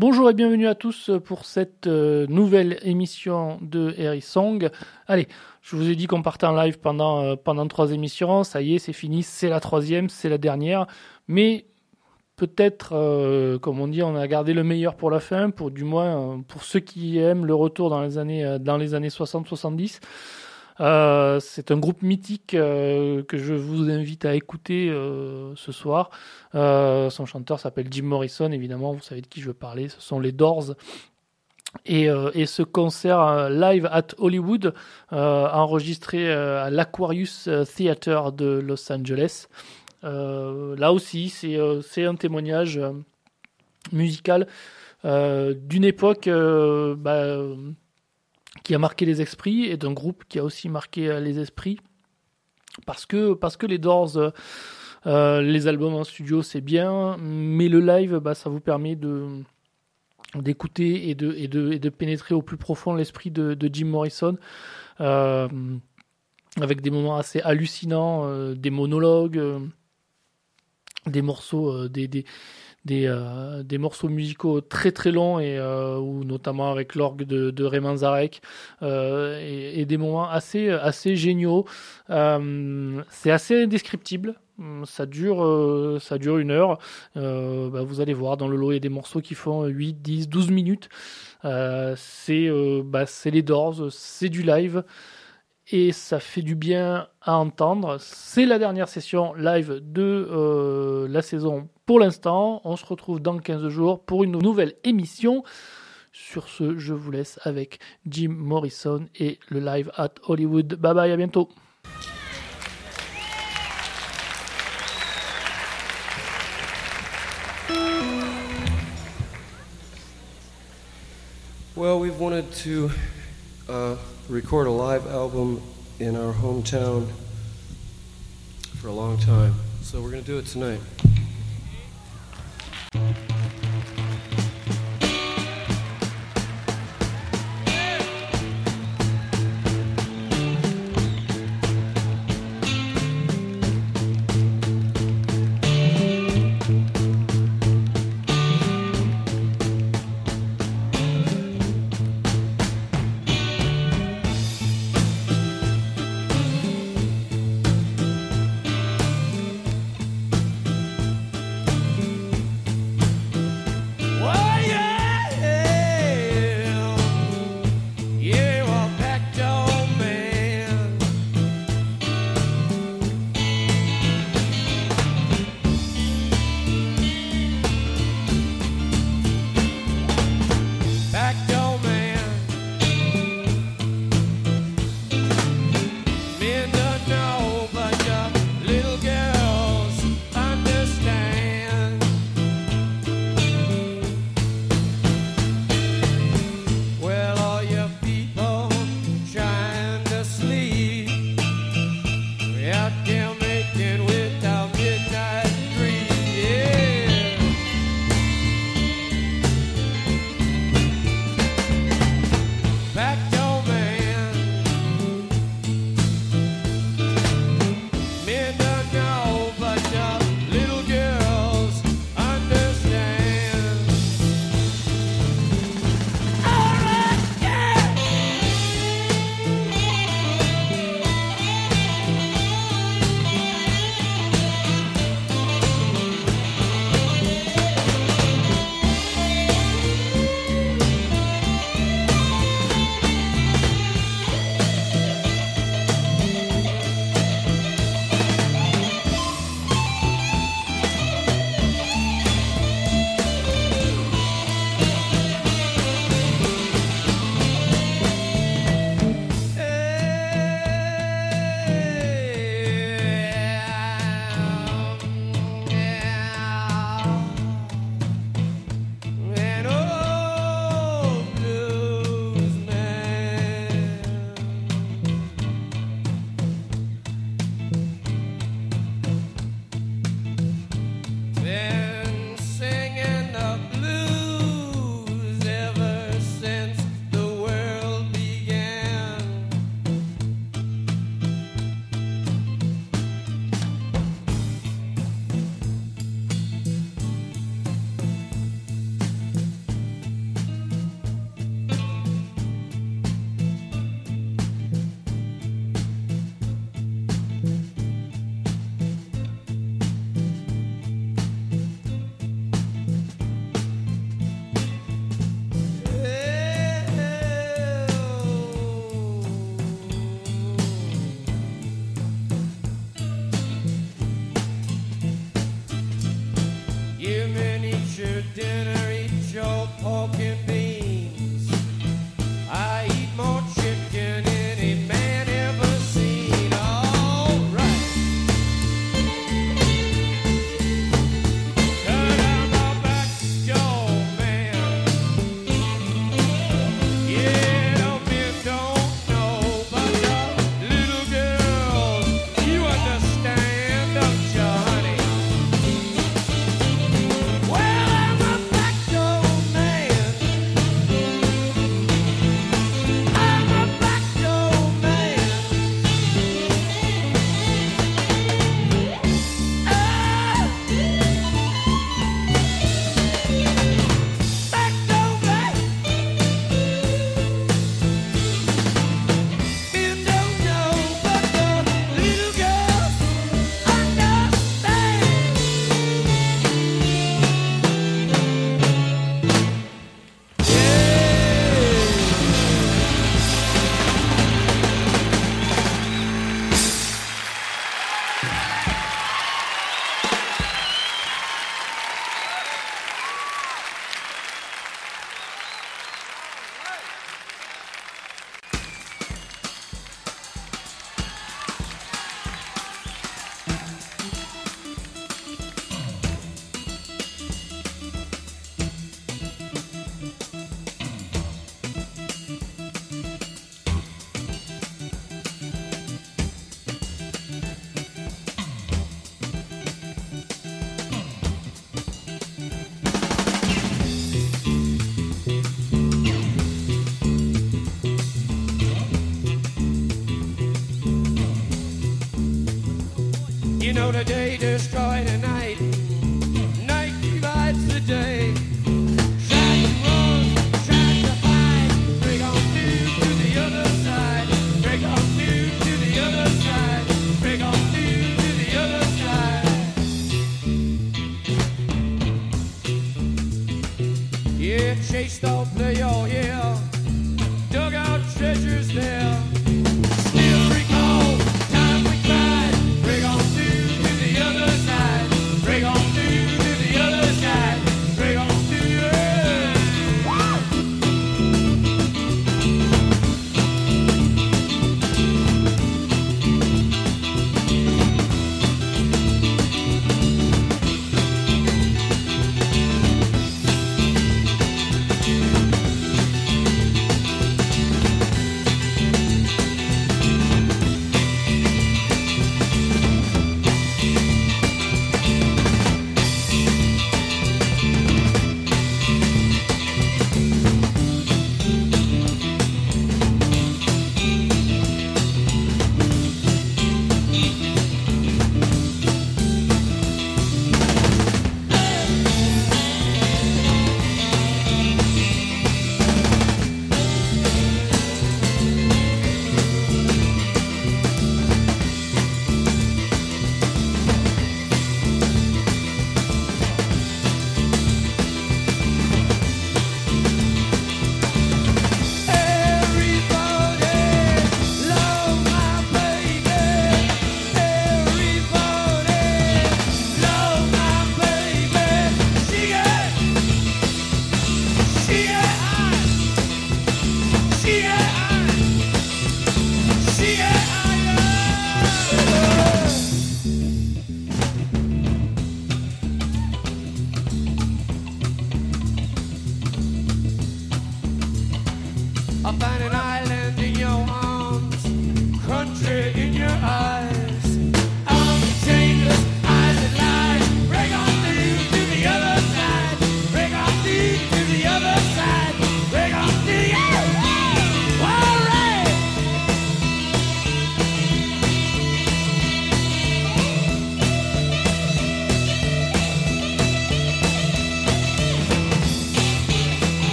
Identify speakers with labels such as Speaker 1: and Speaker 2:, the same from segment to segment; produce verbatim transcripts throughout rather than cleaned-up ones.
Speaker 1: Bonjour et bienvenue à tous pour cette euh, nouvelle émission de Harry Song. Allez, je vous ai dit qu'on partait en live pendant, euh, pendant trois émissions. Ça y est, c'est fini, c'est la troisième, c'est la dernière. Mais peut-être, euh, comme on dit, on a gardé le meilleur pour la fin, pour du moins euh, pour ceux qui aiment le retour dans les années, euh, dans les années soixante soixante-dix. Euh, c'est un groupe mythique euh, que je vous invite à écouter euh, ce soir. Euh, son chanteur s'appelle Jim Morrison, évidemment, vous savez de qui je veux parler, ce sont les Doors. Et, euh, et ce concert euh, live at Hollywood, euh, enregistré euh, à l'Aquarius Theater de Los Angeles. Euh, là aussi, c'est, euh, c'est un témoignage euh, musical euh, d'une époque euh, bah, qui a marqué les esprits, et d'un groupe qui a aussi marqué les esprits, parce que, parce que les Doors, euh, euh, les albums en studio c'est bien, mais le live, bah, ça vous permet de, d'écouter et de, et, de, et de pénétrer au plus profond l'esprit de, de Jim Morrison, euh, avec des moments assez hallucinants, euh, des monologues, euh, des morceaux, euh, des... des Des, euh, des morceaux musicaux très très longs, et euh, ou notamment avec l'orgue de, de Ray Manzarek, euh, et, et des moments assez, assez géniaux. Euh, c'est assez indescriptible. Ça dure, euh, ça dure une heure. Euh, bah, vous allez voir, dans le lot, il y a des morceaux qui font huit, dix, douze minutes. Euh, c'est, euh, bah, c'est les Doors, c'est du live. Et ça fait du bien à entendre. C'est la dernière session live de euh, la saison pour l'instant. On se retrouve dans quinze jours pour une nouvelle émission. Sur ce, je vous laisse avec Jim Morrison et le live at Hollywood. Bye bye, à bientôt.
Speaker 2: Well, we've wanted to uh, record a live album in our hometown for a long time, so we're going to do it tonight. your pork and beans. I eat more chicken than any man ever seen. All right. Cut out my back door, man. Yeah, the men don't know, but the little girls, you understand, don't you, honey? Well, I'm a back door man. I'm a back door man. Ah! Back door man. Men don't know, but the little girls understand. You know the day destroyed the night, night divides the day. Try to run, try to hide, break on through to the other side, break on through to the other side, break on through to the other side. Yeah, chased off the yaw, yeah, dug out treasures there. Still recall time we cried, break on through to the other side, break on through to the other side, break on through. Woo! I'll find an island in your arms, country in your eyes. I'm chainless, eyes that lie. Break on through to the other side. Break on through to the other side. Break on through. Yeah! All right.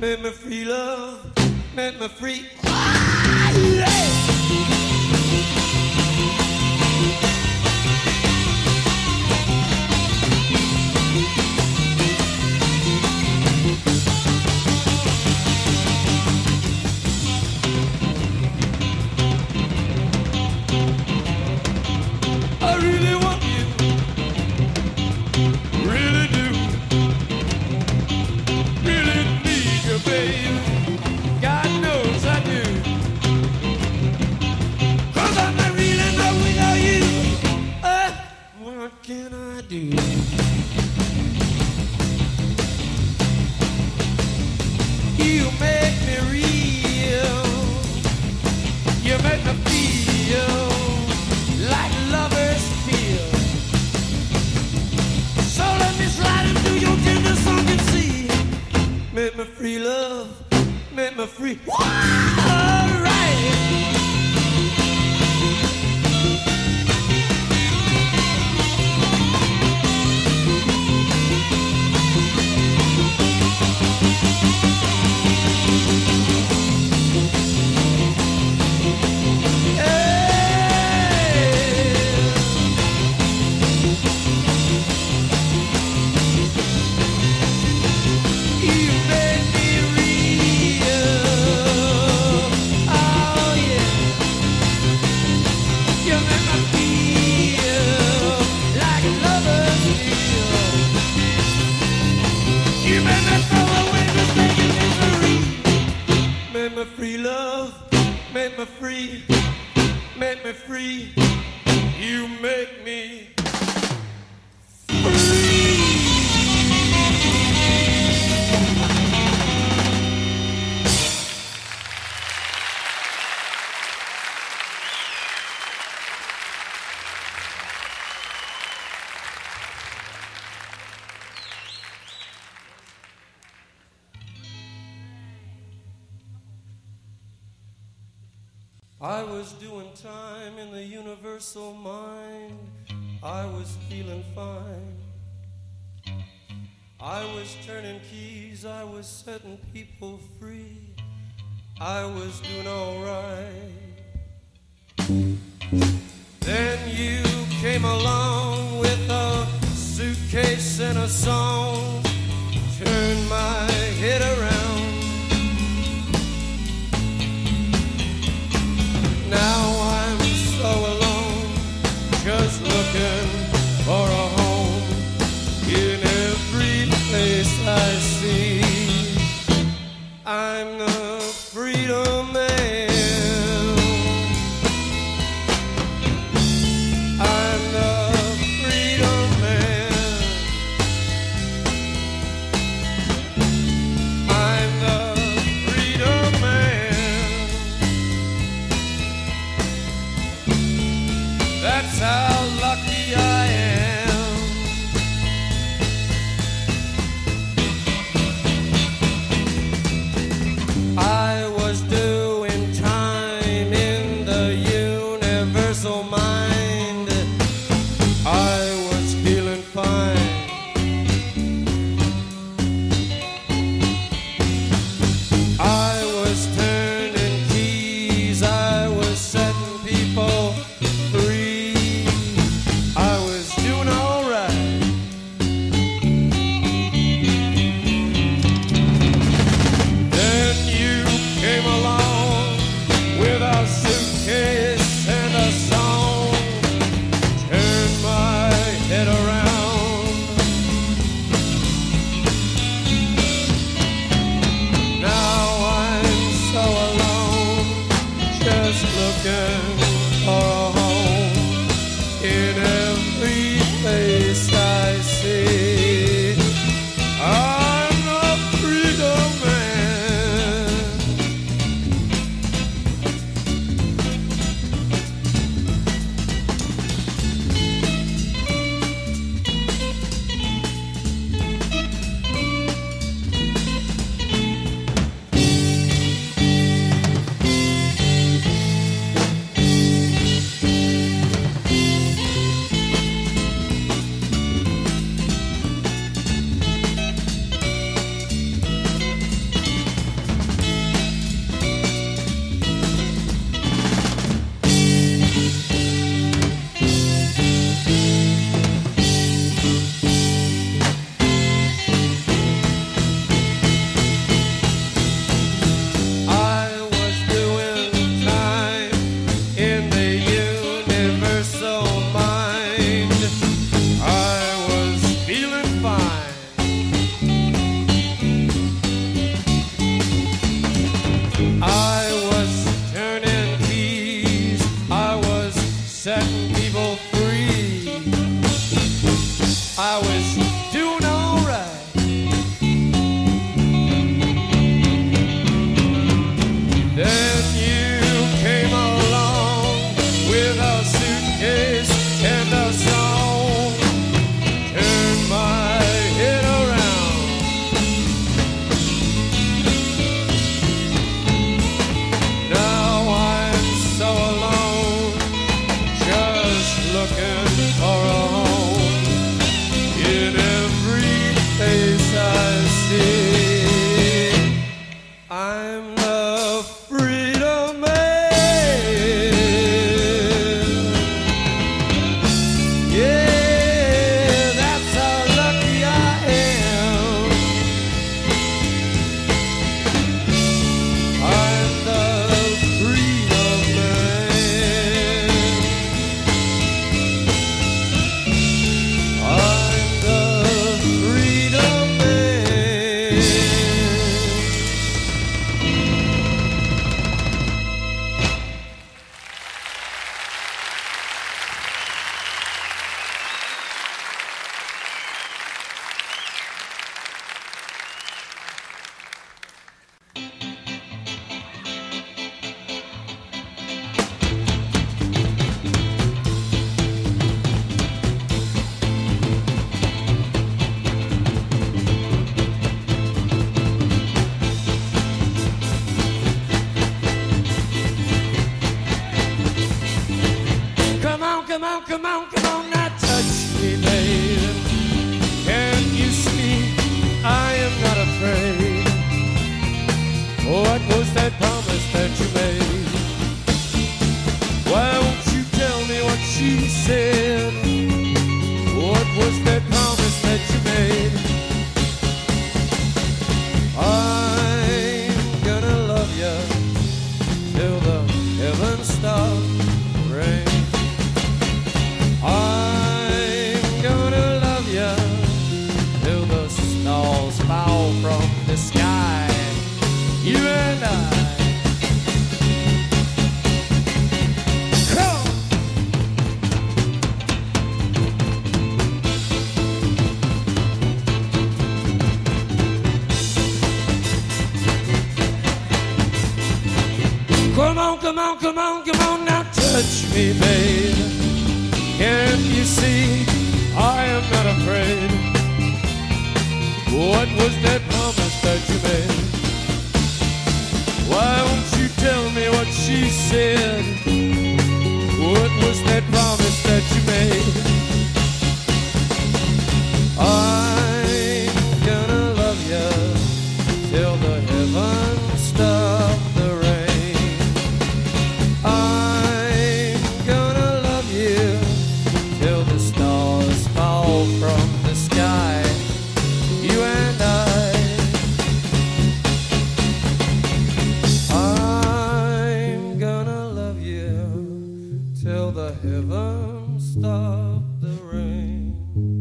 Speaker 2: Make me free, love. Make me free. Ah, yeah.
Speaker 3: I was doing time in the universal mind. I was feeling fine. I was turning keys. I was setting people free. I was doing all right. Then you came along with a suitcase and a song. Turned my head around. Now I'm so alone, just looking for a home in every place I see. I'm the freedom man. I'm the freedom man. I'm the freedom man. That's how lucky I am. I was doing time in the universal mind. I was feeling fine. I was turning keys. I was setting people free. I was doing all right. Then you came along with a suitcase and a song. Turned my head around. Now I'm so alone, just looking for a home in every place I see. I'm a freedom man. the sky. You and I. Come on, come on, come on, come on, now touch me, babe. Can't you see I am not afraid? What was that promise that you made? Why won't you tell me what she said? What was that promise that you made? I'm gonna love you till the heavens stop the rain. I'm gonna love you till the stars fall from the sky. You and I. I'm gonna love you till the heavens stop the rain.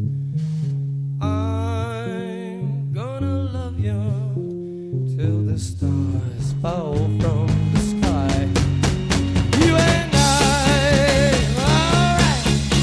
Speaker 3: I'm gonna love you till the stars fall from the sky. You and I, all right.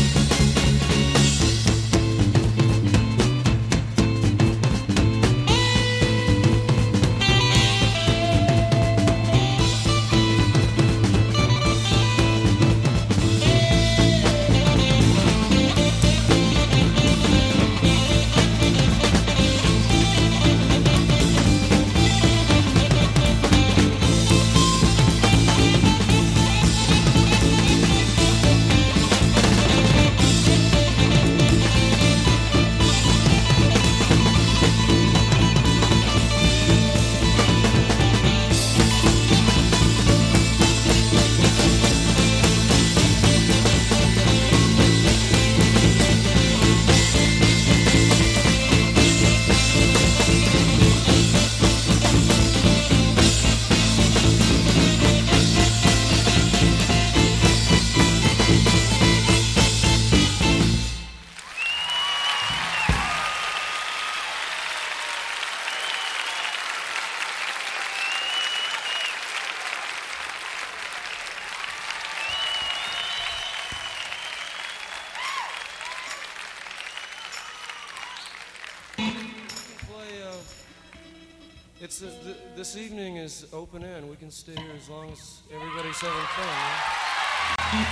Speaker 3: Play, uh, it's uh, th- this evening is open air, and we can stay here as long as everybody's having fun. Yeah?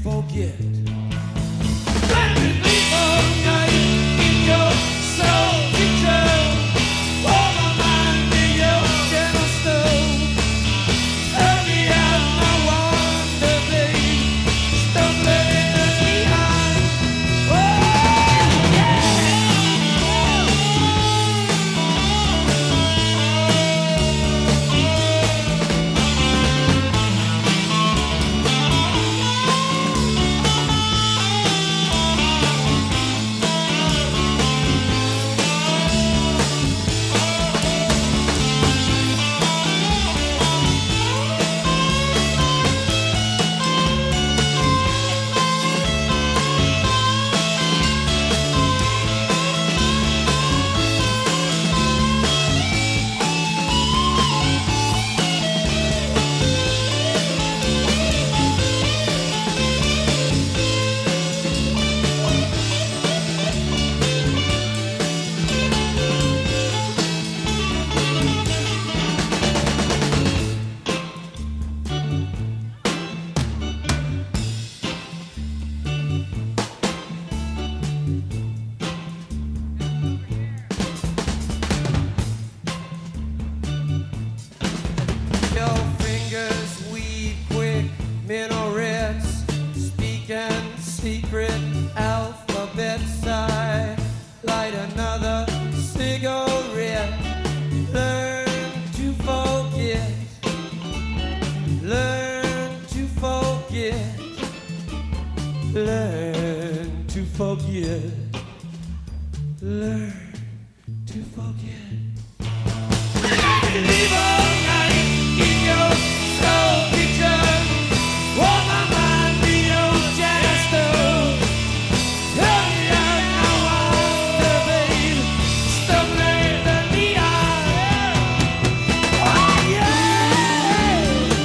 Speaker 3: forget. Let me leave all night in your soul picture. All my mind be your gentle stove. Turn me out my wonder, babe. Stumbling in the behind. Oh, yeah. Your fingers weave quick minarets, speaking secret alphabets. I light another cigarette. Learn to forget. Learn to forget. Learn to forget. Learn to forget. Leave all night in your soul picture. All my mind be your jester. Tell me out now, wonder, babe. Stumbling in the neon. Oh, yeah.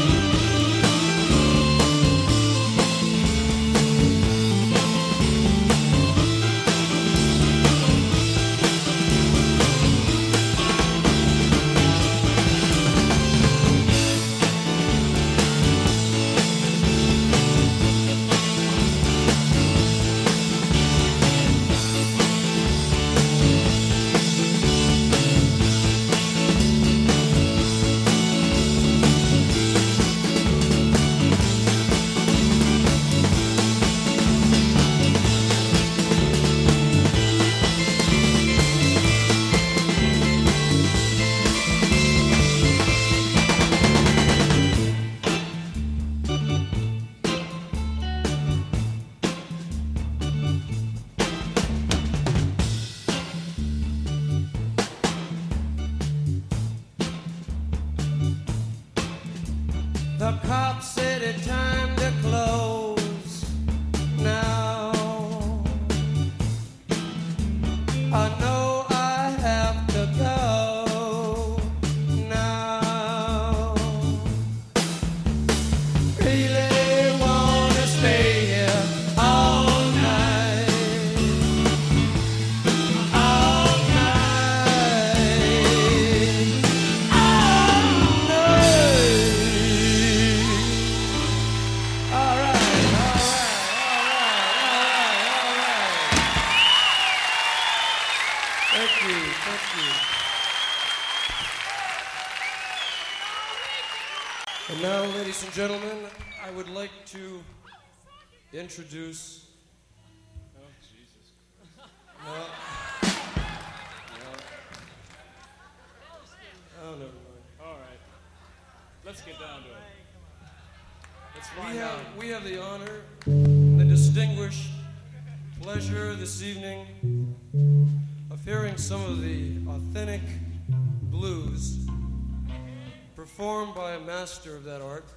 Speaker 3: The cops said it's time to close now. I know I have to go now. Really wanna stay here all night, all night, all night. All right, all right, all right, all right, all right. Thank you, thank you. And now, ladies and gentlemen, I would like to introduce. Oh, Jesus. No. No. Oh, never mind.
Speaker 4: All right. Let's get down to it. Let's
Speaker 3: We
Speaker 4: find out.
Speaker 3: have, we have the honor and the distinguished pleasure this evening of hearing some of the authentic blues performed by a master of that art.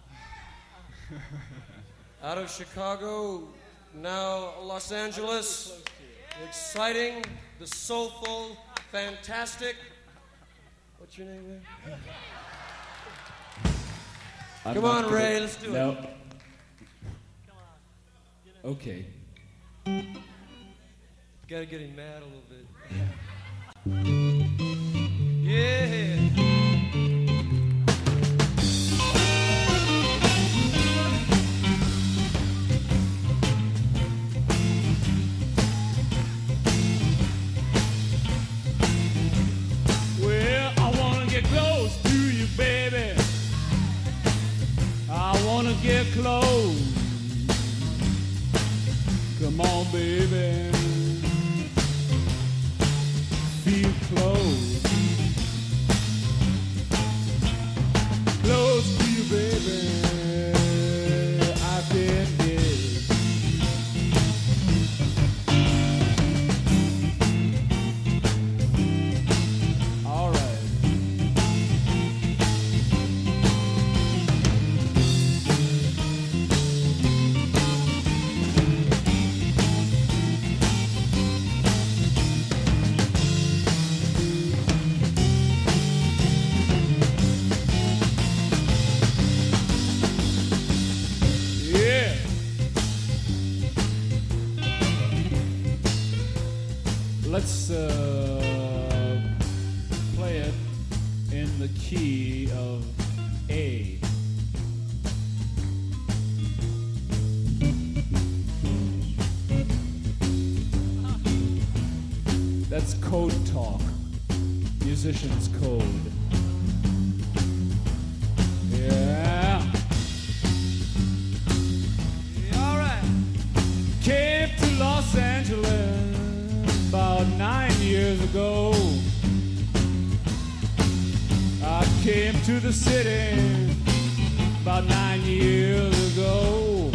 Speaker 3: Out of Chicago, now Los Angeles. Exciting, the soulful, fantastic. What's your name there?
Speaker 5: I'm
Speaker 3: Come
Speaker 5: not
Speaker 3: on,
Speaker 5: gonna-
Speaker 3: Ray, let's do
Speaker 5: no.
Speaker 3: it.
Speaker 5: Okay.
Speaker 3: Gotta get him mad a little bit. Yeah.
Speaker 5: wanna get close. Come on, baby. Feel close. Close to you, baby. I can get. All right. Yeah. Let's uh, play it in the key of A. That's code talk, musician's code. Yeah. All right. Came to Los Angeles about nine years ago. I came to the city about nine years ago.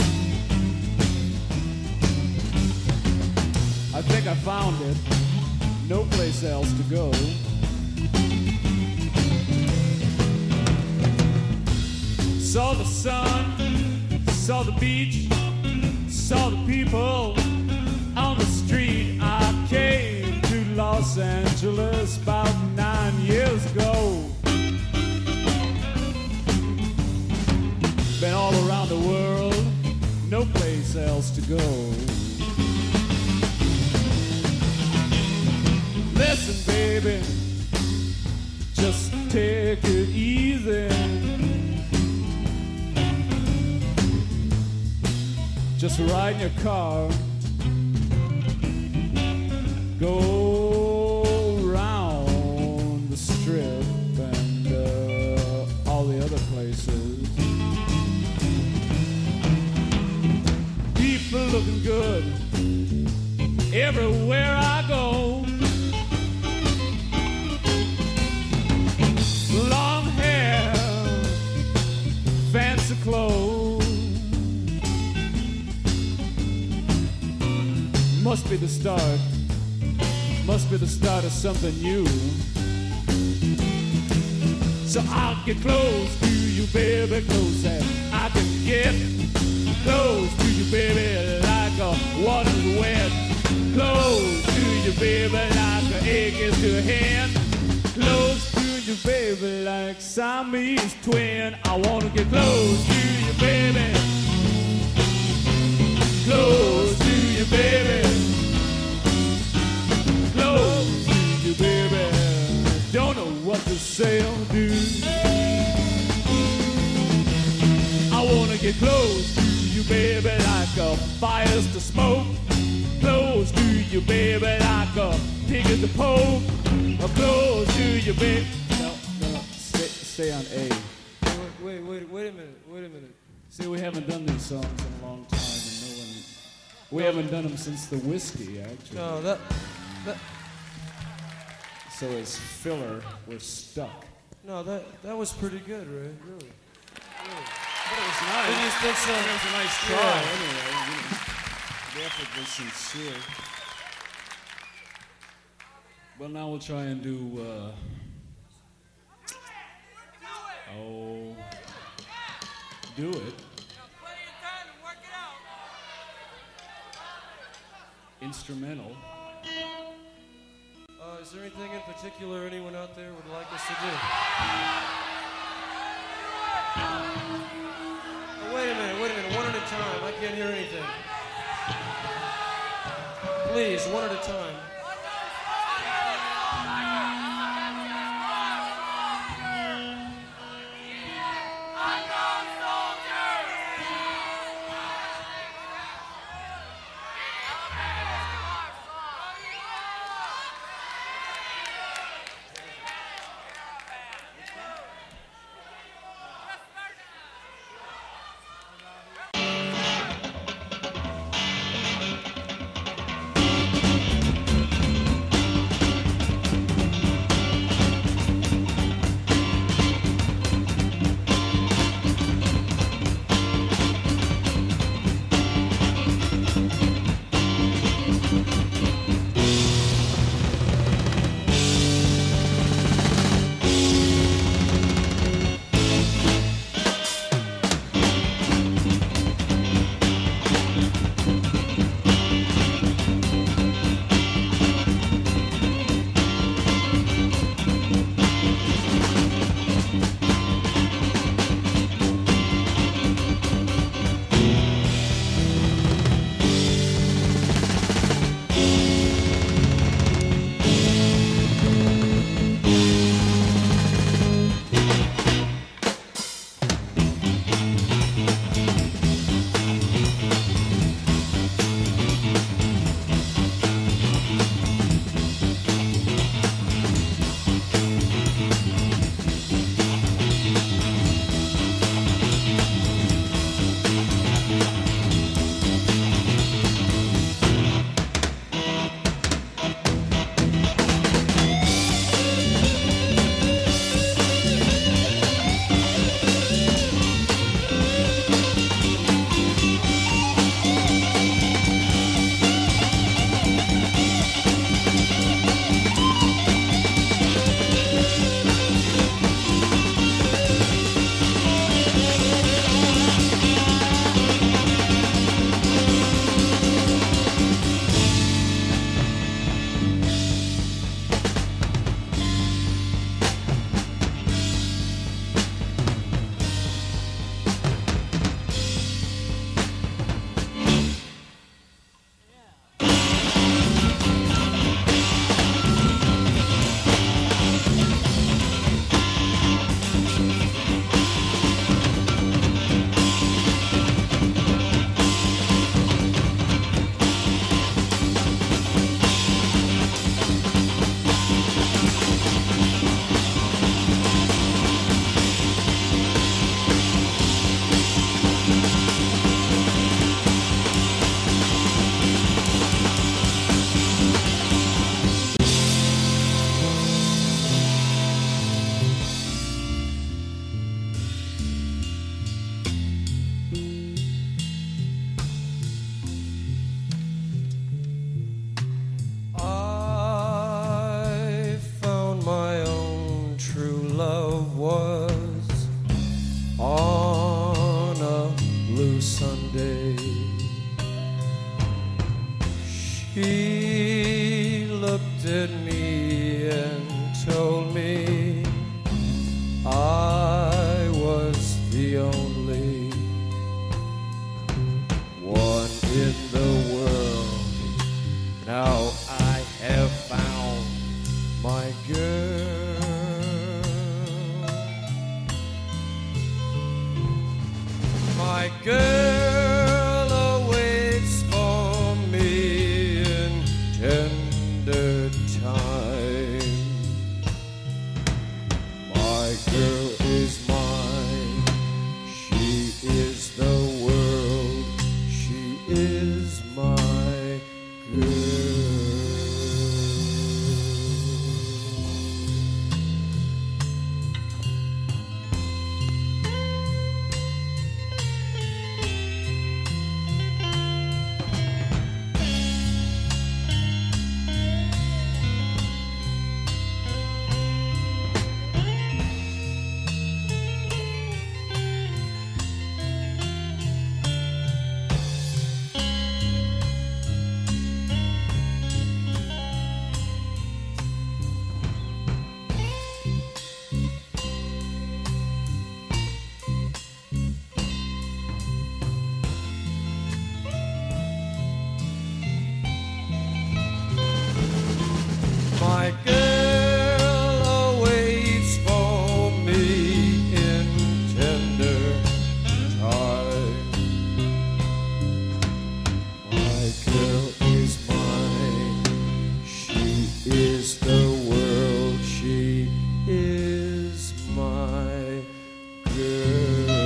Speaker 5: I think I found it. No place else to go. Saw the sun, saw the beach, saw the people on the street. I came to Los Angeles about nine years ago. Been all around the world, no place else to go. Listen, baby, just take it easy. Just ride in your car, go round the strip and uh, all the other places. People looking good everywhere I go. Long hair, fancy clothes. Must be the start, must be the start of something new. So I'll get close to you, baby, close as I can get. Close to you, baby, like a water's wet. Close to you, baby, like an egg is to a hen. Close to you, baby, like Siamese twin. I wanna get close to you, baby. Close to you, baby. Close to you, baby. Don't know what to say or do. I wanna get close to you, baby, like a fire's to smoke. Close to you, baby, like a pig at the poke. Or close to you, baby. No, no, stay, stay on A.
Speaker 3: Wait, wait, wait, wait a minute, wait a minute.
Speaker 5: See, we haven't done these songs in a long time, and no one. We haven't done them since the whiskey, actually.
Speaker 3: No, that, that,
Speaker 5: So as filler, we're stuck.
Speaker 3: no, that, that was pretty good, Ray. Really. Really.
Speaker 5: But it was nice.
Speaker 3: I just think so.
Speaker 5: It was a nice try,
Speaker 3: Yeah.
Speaker 5: anyway. You know, the effort was sincere. Well, now we'll try and do. Uh, oh, do it. Instrumental.
Speaker 3: Uh, is there anything in particular anyone out there would like us to do? Oh, wait a minute, wait a minute, one at a time. I can't hear anything. Please, one at a time.
Speaker 6: Sunday. She looked at me and told me I was the only one in the world. Now I have found my girl. My girl awaits for me in tender time. My girl is mine. She is the world. She is my girl. My girl awaits for me in tender time. My girl is mine. She is the world. She is my girl.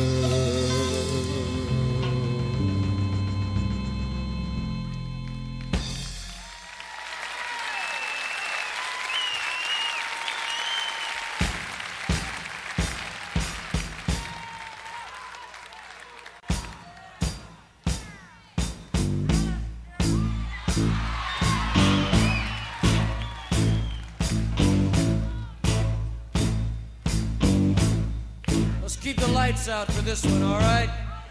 Speaker 6: Let's keep the lights out for this one, all right?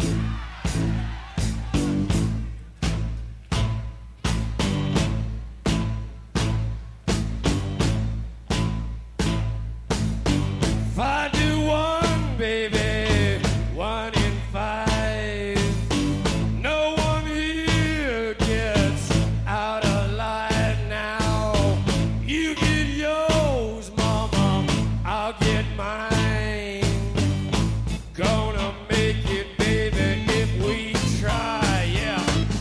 Speaker 6: If I do one, baby, one in five, no one here gets out alive now. You get yours, mama, I'll get mine. Gonna make it, baby, if we try, yeah.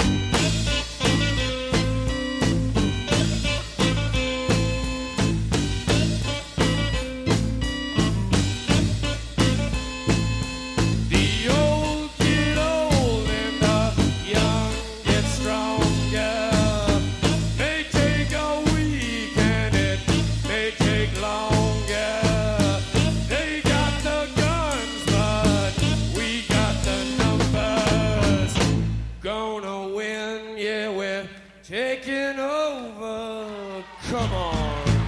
Speaker 6: The old get old and the young get stronger. May take a week and it may take longer. They got the guns, but we got the numbers. Gonna win, yeah, we're taking over. Come on.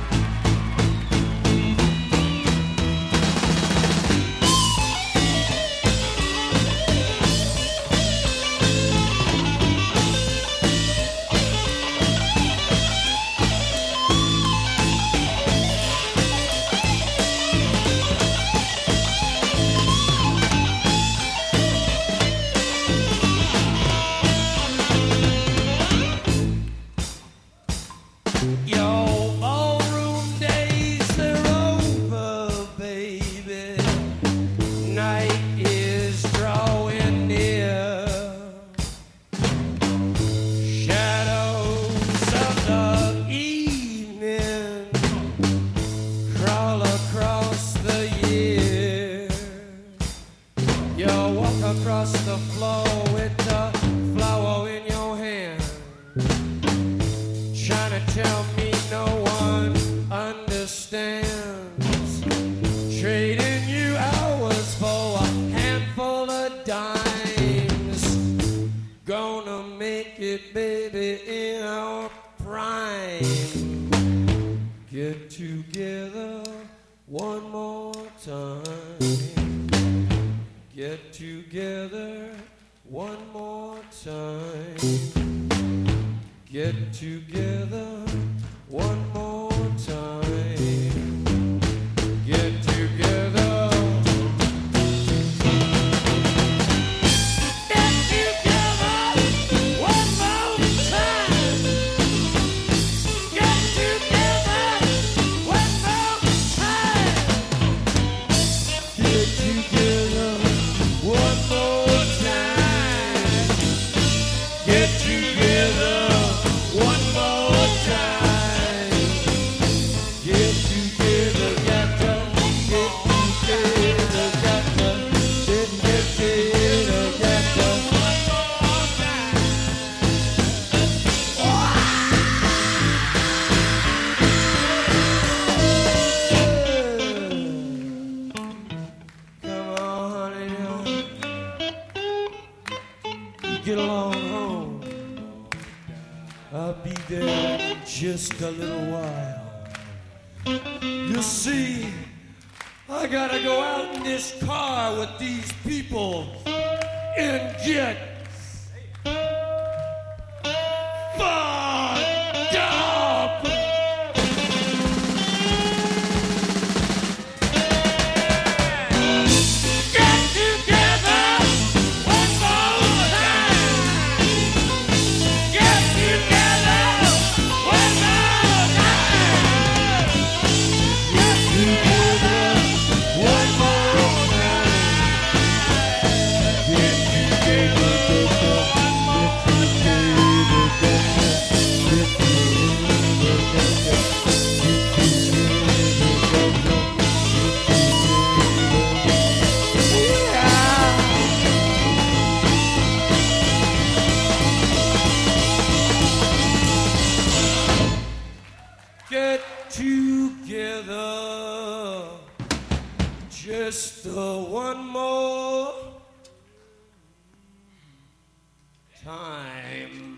Speaker 6: Yo, ballroom days, they're over, baby. Night is drawing near. Shadows of the evening crawl across the year. You walk across the floor with the flower in your hand, trying to tell me no one understands. Trading you hours for a handful of dimes. Gonna make it, baby, in our prime. Get together one more time. Get together one more time. Get together one more time. Get together.
Speaker 3: Get together one more time. Get together one more time.
Speaker 6: Get together one more time. Get together one more time. Get together, got to get together, got to get together, got to one more time. Come on, honey, you get along home. I'll be there in just a little while. You see, I gotta go out in this car with these people and get fucked up.
Speaker 3: Get together one more time. Get together one more time.
Speaker 6: Get together one more time. Get together, get Get together just uh, one more time.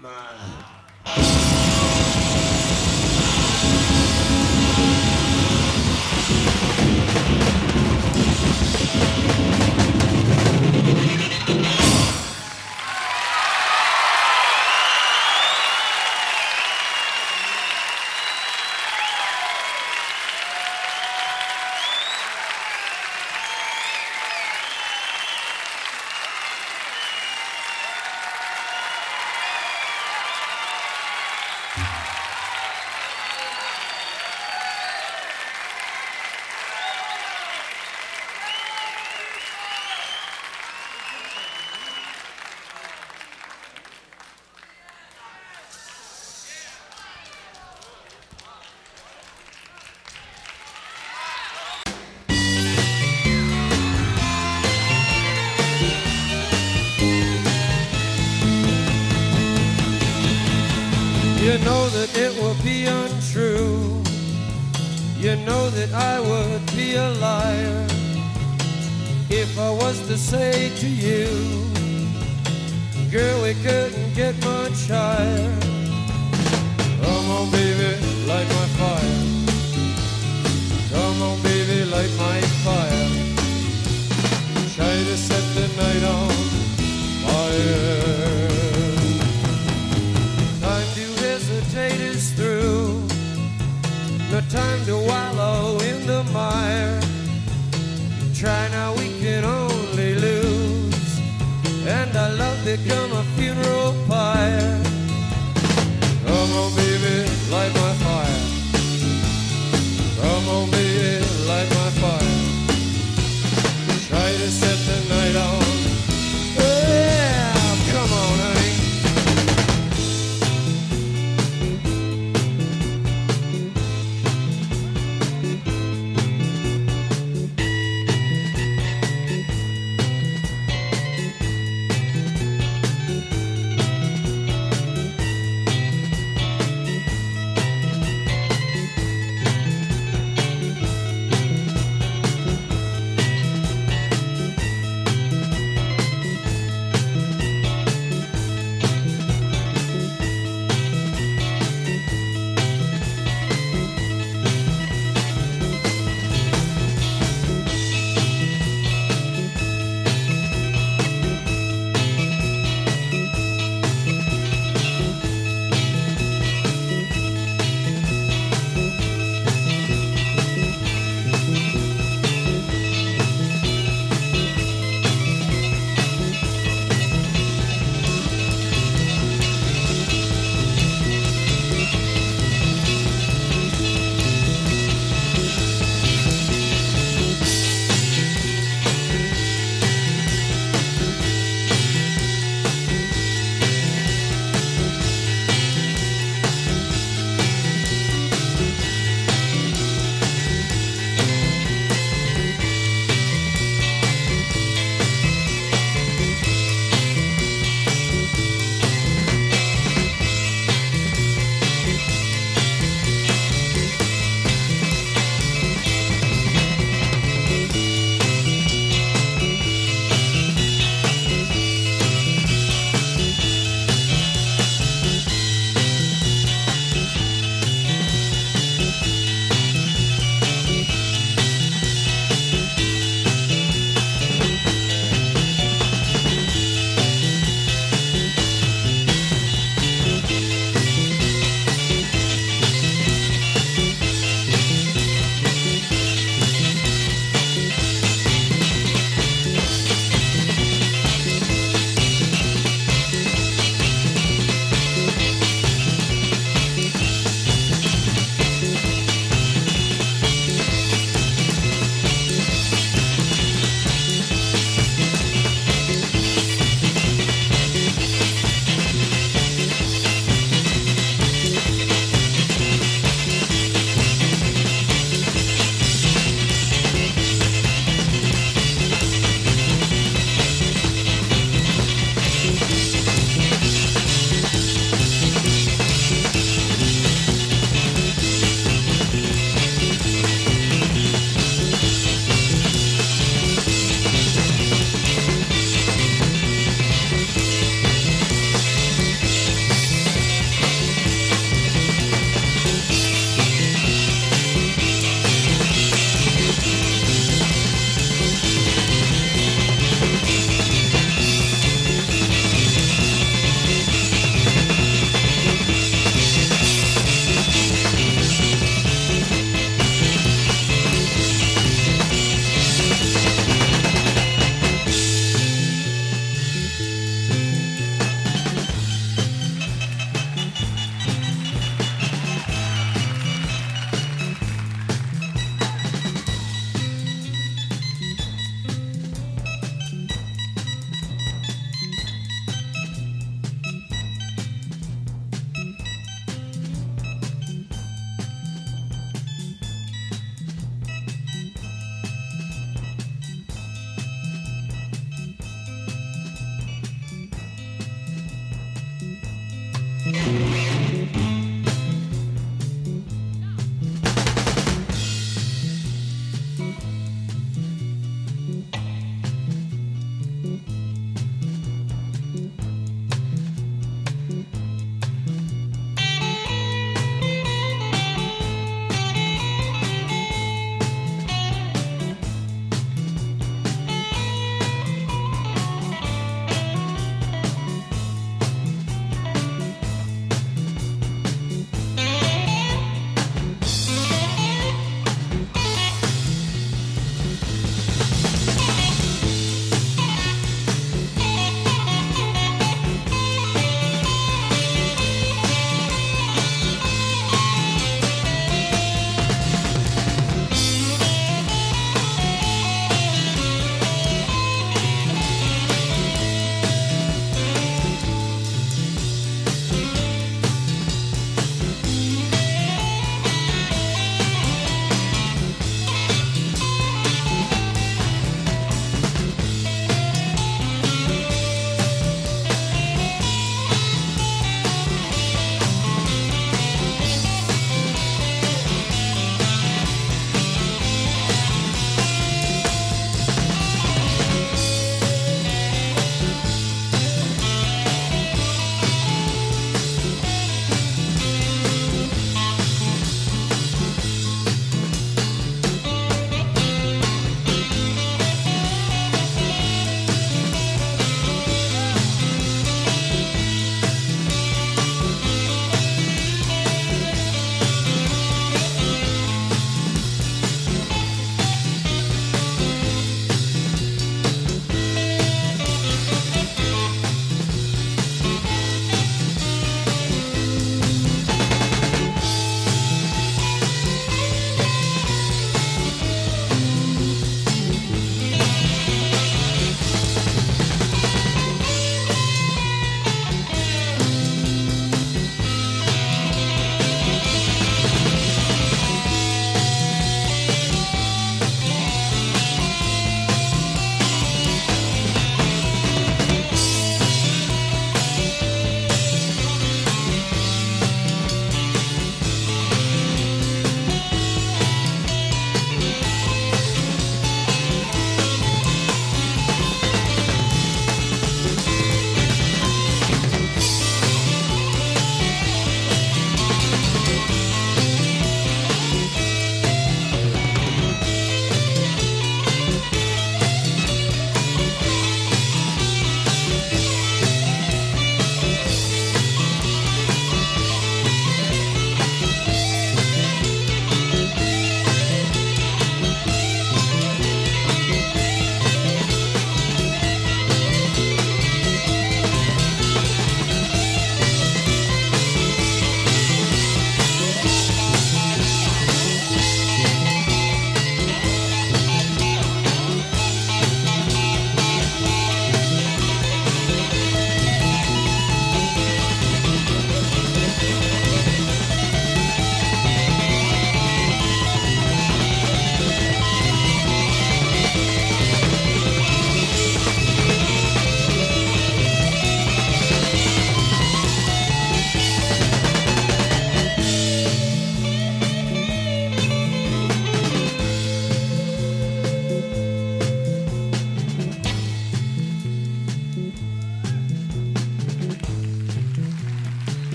Speaker 6: You know that it would be untrue. You know that I would be a liar if I was to say to you, girl, we couldn't get much higher. Come on, baby, light my fire. Come on, baby, light my fire. Try to set the night on fire. Time to hesitate is through. No time to wallow in the mire. Try now, we can only lose. And our love become a funeral pyre. Come on, baby, light my fire. Come on, baby, light my fire. Try to set the night on. Yeah, come on, honey.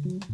Speaker 3: Thank